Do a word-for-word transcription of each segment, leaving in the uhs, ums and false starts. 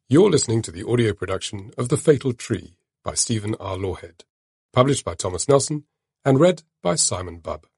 You're listening to the audio production of The Fatal Tree by Stephen R. Lawhead, published by Thomas Nelson and read by Simon Bubb.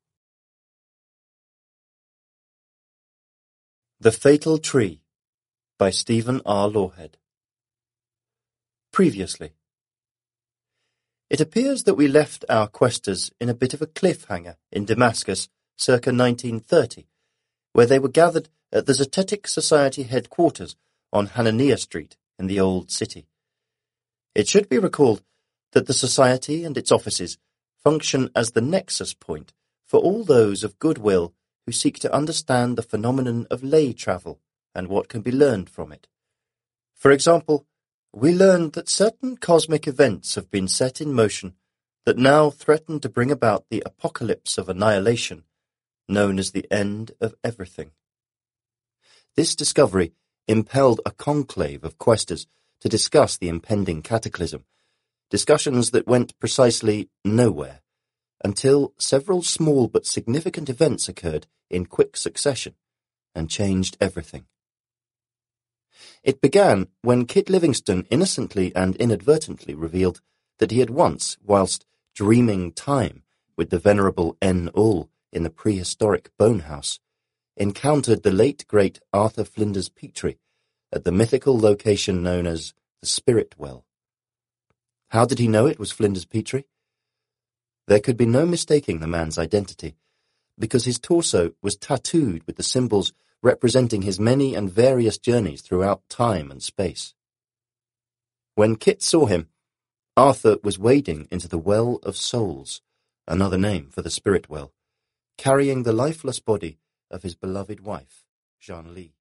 The Fatal Tree by Stephen R. Lawhead. Previously. It appears that we left our questers in a bit of a cliffhanger in Damascus circa nineteen thirty, where they were gathered at the Zetetic Society headquarters on Hananiah Street in the Old City. It should be recalled that the Society and its offices function as the nexus point for all those of goodwill who seek to understand the phenomenon of lay travel and what can be learned from it. For example, we learned that certain cosmic events have been set in motion that now threaten to bring about the apocalypse of annihilation, known as the end of everything. This discovery impelled a conclave of questers to discuss the impending cataclysm, discussions that went precisely nowhere, until several small but significant events occurred in quick succession and changed everything. It began when Kit Livingstone innocently and inadvertently revealed that he had once, whilst dreaming time with the venerable N. Ull in the prehistoric Bone House, encountered the late great Arthur Flinders Petrie at the mythical location known as the Spirit Well. How did he know it was Flinders Petrie? There could be no mistaking the man's identity, because his torso was tattooed with the symbols representing his many and various journeys throughout time and space. When Kit saw him, Arthur was wading into the Well of Souls, another name for the Spirit Well, carrying the lifeless body of his beloved wife, Jeanne Lee.